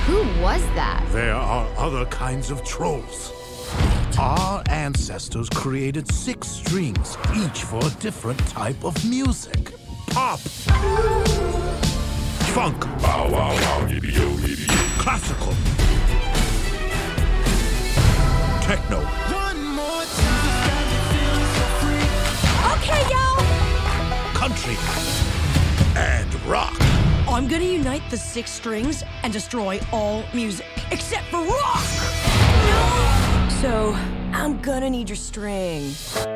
Who was that? There are other kinds of trolls. Our ancestors created 6 strings, each for a different type of music. Pop. Funk. Bow, wow, wow, yippee-yo, yippee-yo. Classical. Techno. One more time. Got me feeling so free. Okay, yo! Country. And rock. I'm gonna unite the 6 strings and destroy all music, except for rock! No! So, I'm gonna need your string.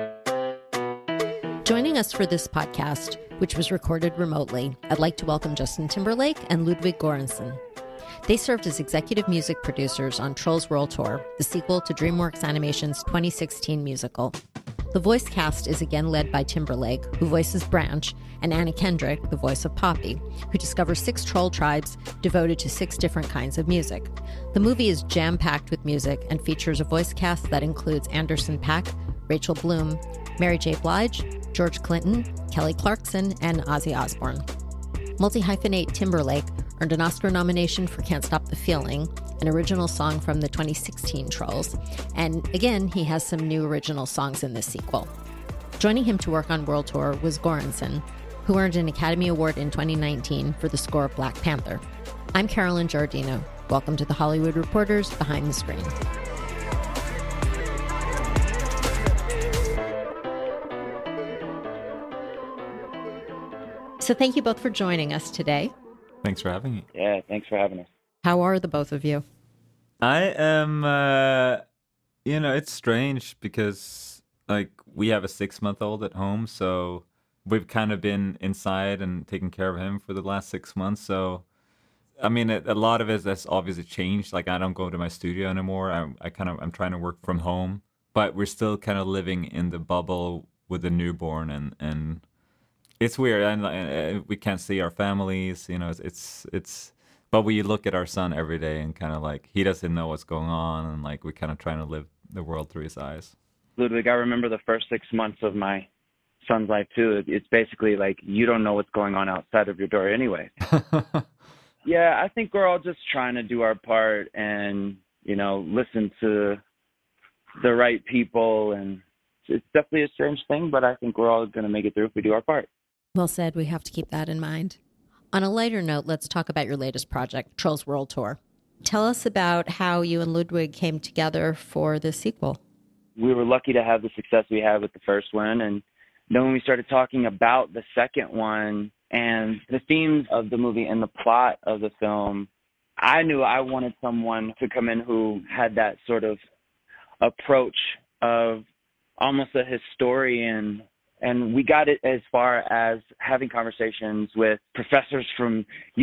Joining us for this podcast, which was recorded remotely, I'd like to welcome Justin Timberlake and Ludwig Göransson. They served as executive music producers on Trolls World Tour, the sequel to DreamWorks Animation's 2016 musical. The voice cast is again led by Timberlake, who voices Branch, and Anna Kendrick, the voice of Poppy, who discovers 6 troll tribes devoted to 6 different kinds of music. The movie is jam-packed with music and features a voice cast that includes Anderson .Paak, Rachel Bloom, Mary J. Blige, George Clinton, Kelly Clarkson, and Ozzy Osbourne. Multi-hyphenate Timberlake earned an Oscar nomination for Can't Stop the Feeling, an original song from the 2016 Trolls, and again, he has some new original songs in this sequel. Joining him to work on World Tour was Göransson, who earned an Academy Award in 2019 for the score of Black Panther. I'm Carolyn Giardino. Welcome to the Hollywood Reporters Behind the Screen. So thank you both for joining us today. Thanks for having me. Yeah, thanks for having us. How are the both of you? I am, it's strange because, we have a 6-month-old at home, so we've kind of been inside and taking care of him for the last 6 months. So, a lot of it has obviously changed. I don't go to my studio anymore. I'm trying to work from home, but we're still kind of living in the bubble with the newborn, and it's weird. And we can't see our families. It's. But we look at our son every day and kind of he doesn't know what's going on, and we're kind of trying to live the world through his eyes. Ludwig, I remember the first 6 months of my son's life too. It's basically you don't know what's going on outside of your door anyway. Yeah, I think we're all just trying to do our part and, listen to the right people. And it's definitely a strange thing, but I think we're all going to make it through if we do our part. Well said. We have to keep that in mind. On a lighter note, let's talk about your latest project, Trolls World Tour. Tell us about how you and Ludwig came together for the sequel. We were lucky to have the success we had with the first one. And then when we started talking about the second one and the themes of the movie and the plot of the film, I knew I wanted someone to come in who had that sort of approach of almost a historian. And we got it as far as having conversations with professors from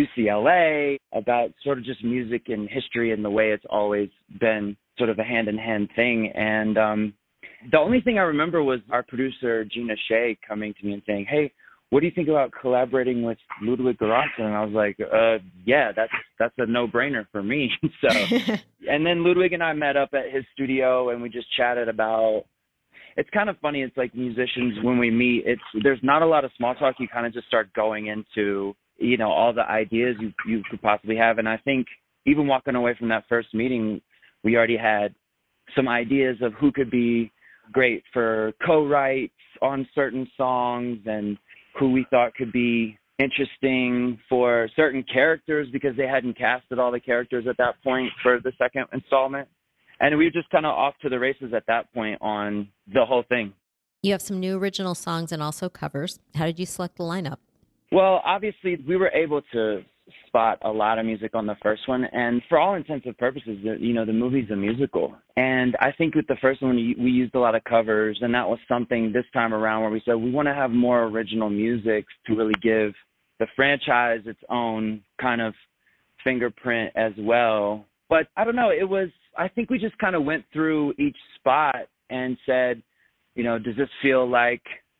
UCLA about sort of just music and history and the way it's always been sort of a hand-in-hand thing. And the only thing I remember was our producer, Gina Shea, coming to me and saying, "Hey, what do you think about collaborating with Ludwig Göransson?" And I was like, yeah, that's a no-brainer for me. So, and then Ludwig and I met up at his studio and we just chatted about. It's kind of funny. It's like musicians, when we meet, there's not a lot of small talk. You kind of just start going into, all the ideas you could possibly have. And I think even walking away from that first meeting, we already had some ideas of who could be great for co-writes on certain songs and who we thought could be interesting for certain characters because they hadn't casted all the characters at that point for the second installment. And we were just kind of off to the races at that point on the whole thing. You have some new original songs and also covers. How did you select the lineup? Well, obviously, we were able to spot a lot of music on the first one. And for all intents and purposes, the movie's a musical. And I think with the first one, we used a lot of covers. And that was something this time around where we said we want to have more original music to really give the franchise its own kind of fingerprint as well. But I don't know, I think we just kind of went through each spot and said, does this feel like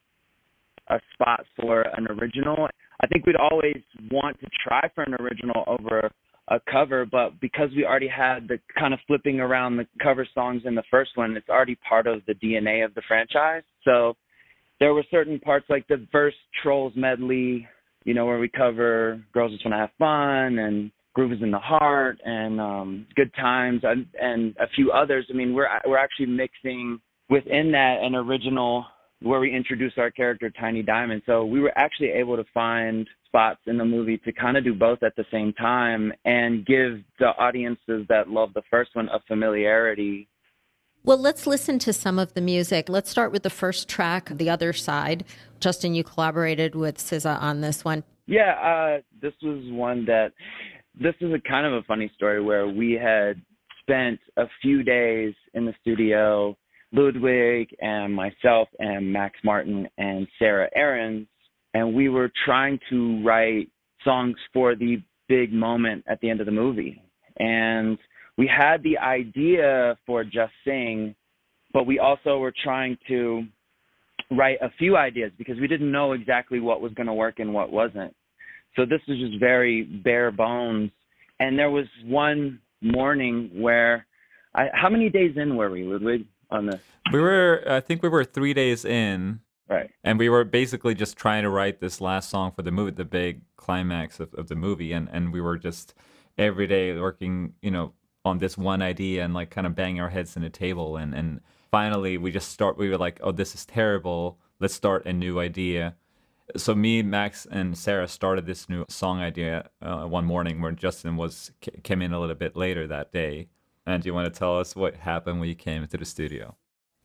a spot for an original? I think we'd always want to try for an original over a cover, but because we already had the kind of flipping around the cover songs in the first one, it's already part of the DNA of the franchise. So there were certain parts like the first Trolls medley, where we cover Girls Just Want to Have Fun and Groove is in the Heart and Good Times and a few others. I mean, we're actually mixing within that an original where we introduce our character Tiny Diamond. So we were actually able to find spots in the movie to kind of do both at the same time and give the audiences that love the first one a familiarity. Well, let's listen to some of the music. Let's start with the first track, The Other Side. Justin, you collaborated with SZA on this one. Yeah, this was one that, this is a kind of a funny story where we had spent a few days in the studio, Ludwig and myself and Max Martin and Sarah Aarons, and we were trying to write songs for the big moment at the end of the movie. And we had the idea for Just Sing, but we also were trying to write a few ideas because we didn't know exactly what was going to work and what wasn't. So this was just very bare bones. And there was one morning where, how many days in were we, Ludwig, on this? I think we were 3 days in. Right. And we were basically just trying to write this last song for the movie, the big climax of the movie. And we were just every day working, on this one idea and like kind of banging our heads in the table. And finally we were like, oh, this is terrible. Let's start a new idea. So me, Max, and Sarah started this new song idea one morning where Justin came in a little bit later that day. And do you want to tell us what happened when you came into the studio?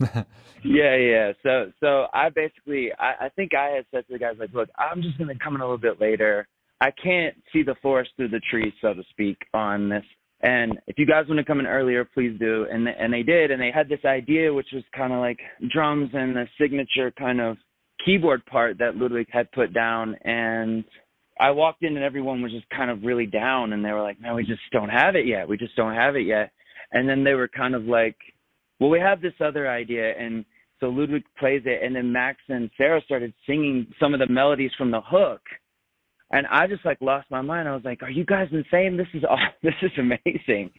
Yeah. So I basically, I think I had said to the guys, like, look, I'm just going to come in a little bit later. I can't see the forest through the trees, so to speak, on this. And if you guys want to come in earlier, please do. And they did. And they had this idea, which was kind of like drums and the signature kind of keyboard part that Ludwig had put down. And I walked in and everyone was just kind of really down. And they were like, man, we just don't have it yet. And then they were kind of like, well, we have this other idea. And so Ludwig plays it. And then Max and Sarah started singing some of the melodies from the hook. And I just like lost my mind. I was like, are you guys insane? This is amazing.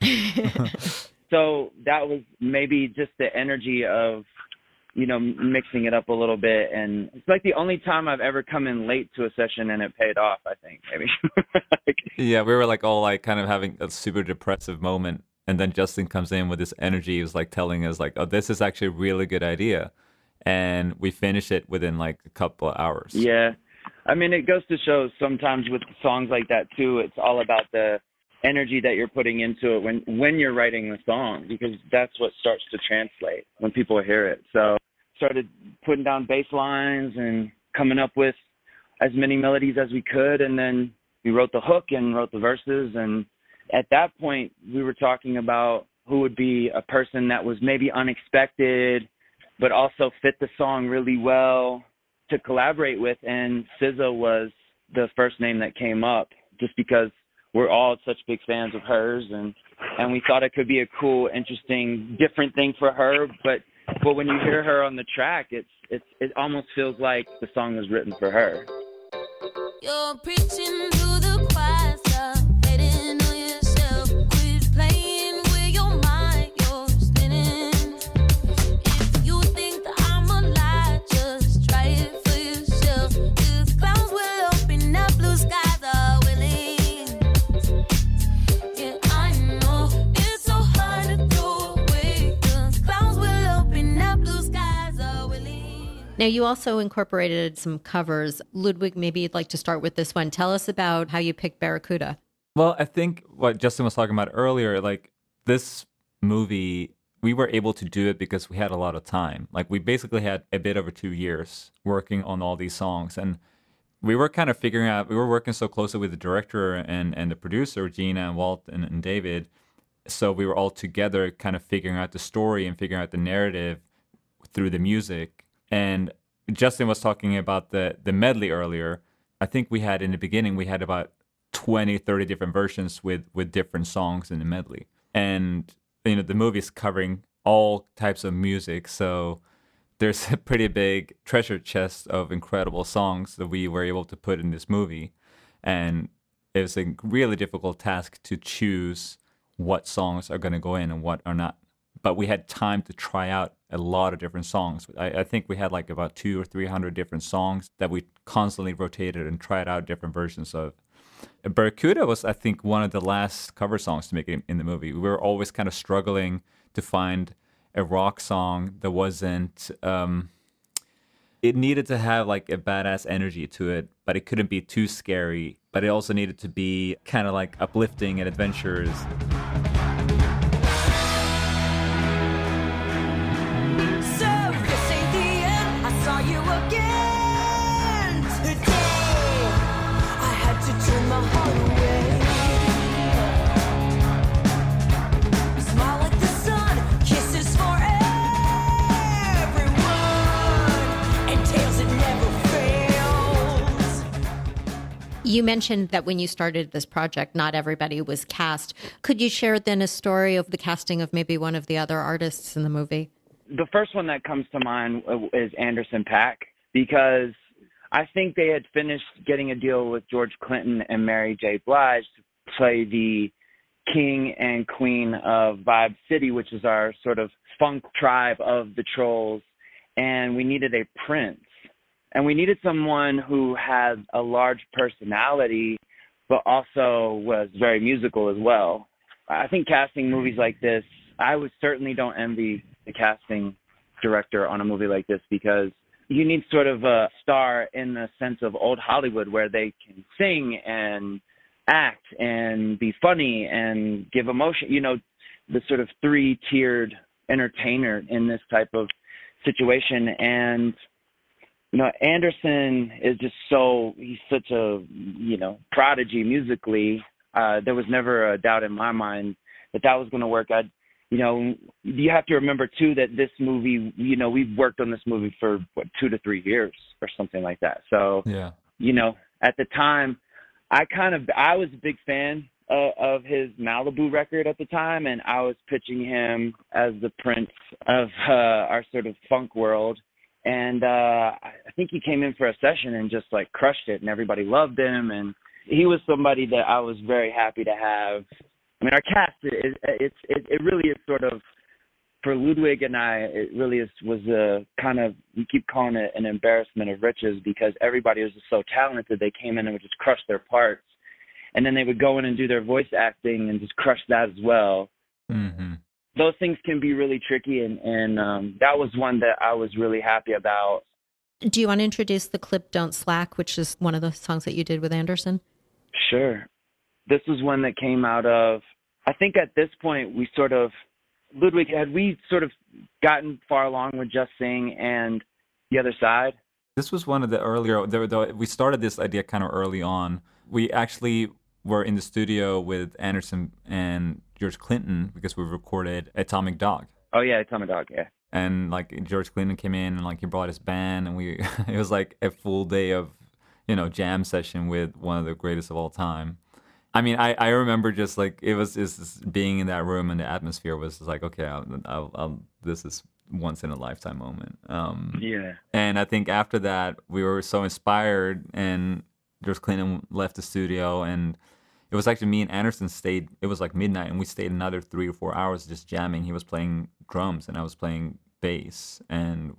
So that was maybe just the energy of, mixing it up a little bit. And it's like the only time I've ever come in late to a session and it paid off, I think, maybe. Yeah, we were like all like kind of having a super depressive moment. And then Justin comes in with this energy. He was like telling us like, oh, this is actually a really good idea. And we finish it within like a couple of hours. Yeah. I mean, it goes to show sometimes with songs like that too, it's all about the energy that you're putting into it when you're writing the song, because that's what starts to translate when people hear it. So started putting down bass lines and coming up with as many melodies as we could. And then we wrote the hook and wrote the verses. And at that point, we were talking about who would be a person that was maybe unexpected, but also fit the song really well to collaborate with. And SZA was the first name that came up just because we're all such big fans of hers. And we thought it could be a cool, interesting, different thing for her. But when you hear her on the track, it almost feels like the song was written for her. You're preaching to the choir, stop hating on yourself. Quit playing with your mind, you're spinning. If you think that I'm a lie, just try it for yourself. 'Cause clouds will open up, blue skies are willing. Yeah, I know it's so hard to throw away. 'Cause clouds will open up, blue skies are willing. Now, you also incorporated some covers. Ludwig, maybe you'd like to start with this one. Tell us about how you picked Barracuda. Well, I think what Justin was talking about earlier, like this movie, we were able to do it because we had a lot of time. Like we basically had a bit over 2 years working on all these songs. And we were kind of figuring out, we were working so closely with the director and the producer, Gina and Walt and David. So we were all together kind of figuring out the story and figuring out the narrative through the music. And Justin was talking about the medley earlier. I think we had in the beginning, we had about 20, 30 different versions with different songs in the medley. And, the movie is covering all types of music. So there's a pretty big treasure chest of incredible songs that we were able to put in this movie. And it was a really difficult task to choose what songs are going to go in and what are not. But we had time to try out a lot of different songs. I think we had like about 200 or 300 different songs that we constantly rotated and tried out different versions of. Barracuda was, I think, one of the last cover songs to make it in the movie. We were always kind of struggling to find a rock song that wasn't... it needed to have like a badass energy to it, but it couldn't be too scary. But it also needed to be kind of like uplifting and adventurous. So this ain't the end. I saw you again today. I had to turn my heart away. Smile like the sun, kisses for everyone, and tales that never fails. You mentioned that when you started this project, not everybody was cast. Could you share then a story of the casting of maybe one of the other artists in the movie? The first one that comes to mind is Anderson .Paak, because I think they had finished getting a deal with George Clinton and Mary J. Blige to play the king and queen of Vibe City, which is our sort of funk tribe of the Trolls, and we needed a prince. And we needed someone who had a large personality, but also was very musical as well. I think casting movies like this, I would certainly don't envy the casting director on a movie like this, because you need sort of a star in the sense of old Hollywood where they can sing and act and be funny and give emotion, you know, the sort of three-tiered entertainer in this type of situation. And, you know, Anderson is just he's such a, you know, prodigy musically. There was never a doubt in my mind that was going to work. You know, you have to remember, too, that this movie, you know, we've worked on this movie for, 2 to 3 years or something like that. So, Yeah. you know, at the time, I was a big fan of his Malibu record at the time, and I was pitching him as the prince of our sort of funk world. And I think he came in for a session and just, like, crushed it, and everybody loved him. And he was somebody that I was very happy to have. I mean, our cast, it really is sort of, for Ludwig and I, it really was a kind of, we keep calling it an embarrassment of riches, because everybody was just so talented. They came in and would just crush their parts. And then they would go in and do their voice acting and just crush that as well. Mm-hmm. Those things can be really tricky, and that was one that I was really happy about. Do you want to introduce the clip Don't Slack, which is one of the songs that you did with Anderson? Sure. This was one that came out of, I think at this point, Ludwig, had we sort of gotten far along with Just Sing and The Other Side? This was one of the earlier, we started this idea kind of early on. We actually were in the studio with Anderson and George Clinton because we recorded Atomic Dog. Oh, yeah, Atomic Dog, yeah. And like George Clinton came in and like he brought his band, and it was like a full day of, you know, jam session with one of the greatest of all time. I mean, I remember just like it was just being in that room, and the atmosphere was just like, okay, I'll this is once in a lifetime moment. Yeah. And I think after that we were so inspired, and George Clinton left the studio, and it was actually me and Anderson stayed. It was like midnight, and we stayed another 3 or 4 hours just jamming. He was playing drums, and I was playing bass, and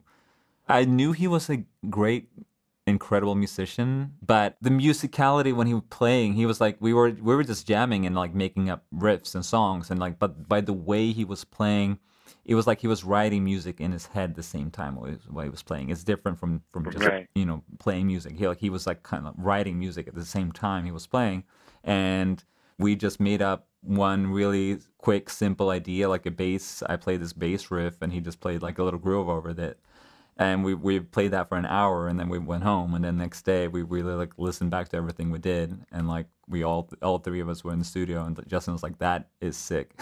I knew he was a great, incredible musician, but the musicality when he was playing, he was like, we were just jamming and like making up riffs and songs, and like, but by the way he was playing, it was like he was writing music in his head the same time while he was playing. It's different from just Right. you know, playing music. He was like kind of writing music at the same time he was playing, and we just made up one really quick, simple idea, like a bass. I played this bass riff, and he just played like a little groove over it. And we played that for an hour, and then we went home. And then next day, we really like listened back to everything we did, and like we all three of us were in the studio, and Justin was like, "That is sick,"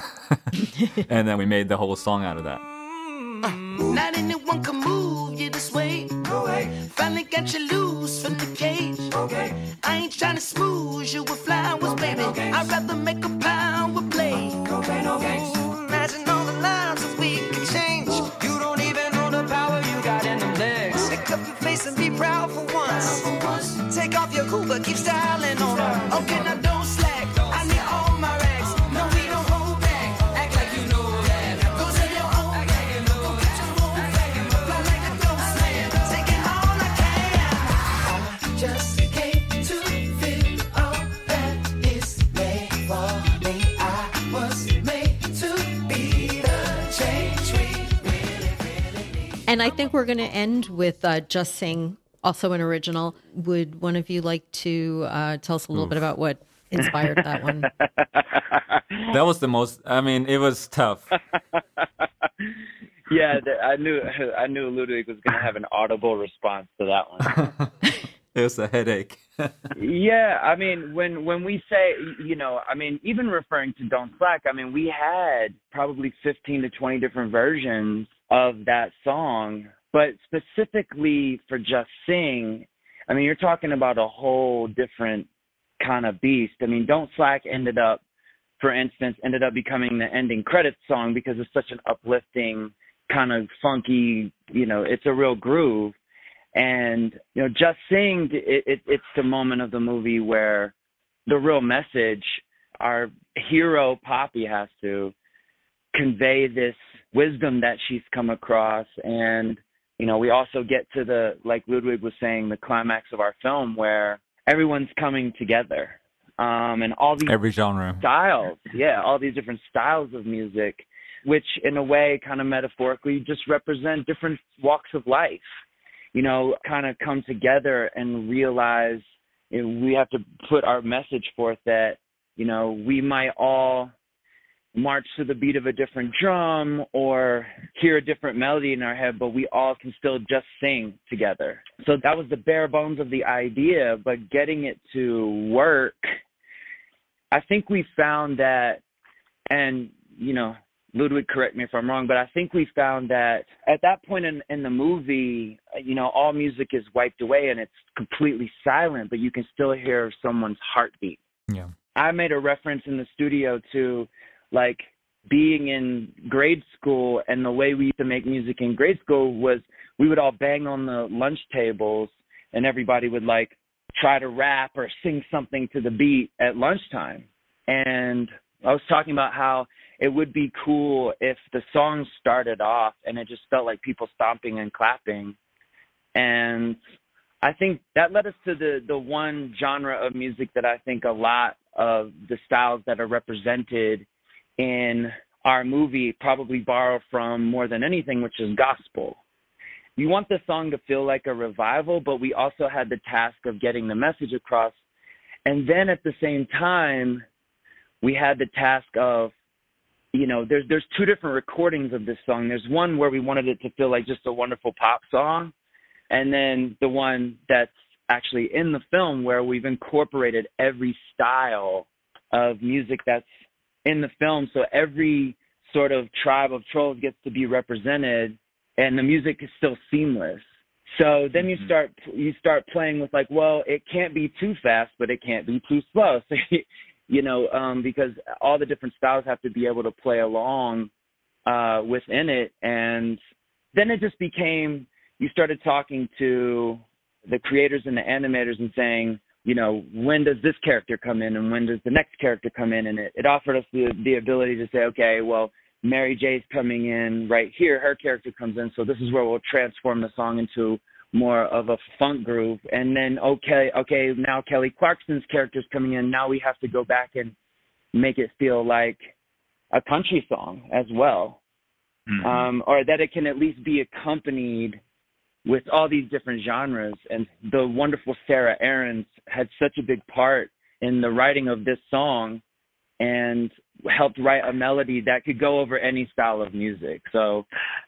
and then we made the whole song out of that. Not anyone can move you this way. No way. Finally got you loose from the cage. Okay. I ain't trying to smooth you with flowers, baby. I'd rather make a power play. Okay, no games. Imagine all the lives that we could change. You don't even know the power you got in them legs. Pick up your face and be proud for once. Take off your cool, but keep styling on her. Okay, now don't slack. I need all my racks. No, we don't hold back. Act like you know that. Go to your own. Just came to feel all that was made to be the change we really need. And I think we're going to end with Just Sing, also an original. Would one of you like to tell us a little bit about what inspired that one? That was the most, I mean, it was tough. Yeah, I knew Ludwig was going to have an audible response to that one. It was a headache. Yeah, I mean, when we say, I mean, even referring to Don't Slack, I mean, we had probably 15 to 20 different versions of that song, but specifically for Just Sing, I mean, you're talking about a whole different kind of beast. I mean, Don't Slack ended up becoming the ending credits song because it's such an uplifting, kind of funky, it's a real groove. And, Just Sing, it's the moment of the movie where the real message, our hero Poppy has to convey this wisdom that she's come across. And, we also get to like Ludwig was saying, the climax of our film where everyone's coming together. And all these every genre styles, all these different styles of music, which in a way kind of metaphorically just represent different walks of life, kind of come together and realize we have to put our message forth that, we might all march to the beat of a different drum or hear a different melody in our head, but we all can still just sing together. So that was the bare bones of the idea, but getting it to work, I think we found that, and, Ludwig, correct me if I'm wrong, but I think we found that at that point in the movie, all music is wiped away and it's completely silent, but you can still hear someone's heartbeat. Yeah. I made a reference in the studio to, like, being in grade school, and the way we used to make music in grade school was we would all bang on the lunch tables and everybody would, like, try to rap or sing something to the beat at lunchtime. And I was talking about how it would be cool if the song started off and it just felt like people stomping and clapping. And I think that led us to the one genre of music that I think a lot of the styles that are represented in our movie probably borrow from more than anything, which is gospel. You want the song to feel like a revival, but we also had the task of getting the message across. And then at the same time, we had the task of, there's two different recordings of this song. There's one where we wanted it to feel like just a wonderful pop song, and then the one that's actually in the film where we've incorporated every style of music that's in the film. So every sort of tribe of trolls gets to be represented, and the music is still seamless. So then you start playing with, like, well, it can't be too fast, but it can't be too slow. So, because all the different styles have to be able to play along within it. And then it just became, you started talking to the creators and the animators and saying, when does this character come in and when does the next character come in? And it offered us the ability to say, okay, well, Mary J's coming in right here. Her character comes in. So this is where we'll transform the song into more of a funk groove. And then, okay, now Kelly Clarkson's character's coming in. Now we have to go back and make it feel like a country song as well. Mm-hmm. Or that it can at least be accompanied with all these different genres. And the wonderful Sarah Aarons had such a big part in the writing of this song and helped write a melody that could go over any style of music. So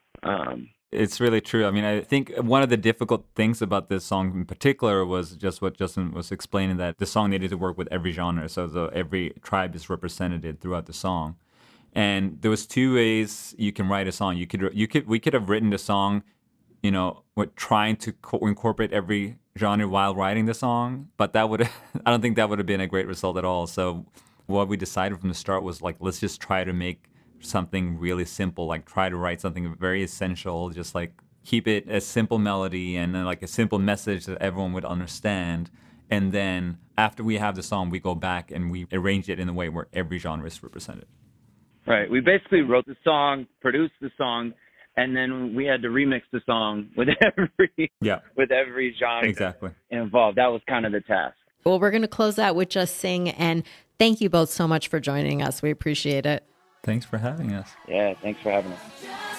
it's really true. I mean, I think one of the difficult things about this song in particular was just what Justin was explaining, that the song needed to work with every genre. So every tribe is represented throughout the song. And there was two ways you can write a song. We could have written the song, with trying to incorporate every genre while writing the song, but I don't think that would have been a great result at all. So what we decided from the start was, like, let's just try to make something really simple, like try to write something very essential, just like keep it a simple melody and then like a simple message that everyone would understand. And then after we have the song, we go back and we arrange it in a way where every genre is represented. Right. We basically wrote the song, produced the song, and then we had to remix the song with every genre exactly involved. That was kind of the task. Well, we're going to close out with Just Sing, and Thank you both so much for joining us. We appreciate it. Thanks for having us. Yeah, thanks for having us.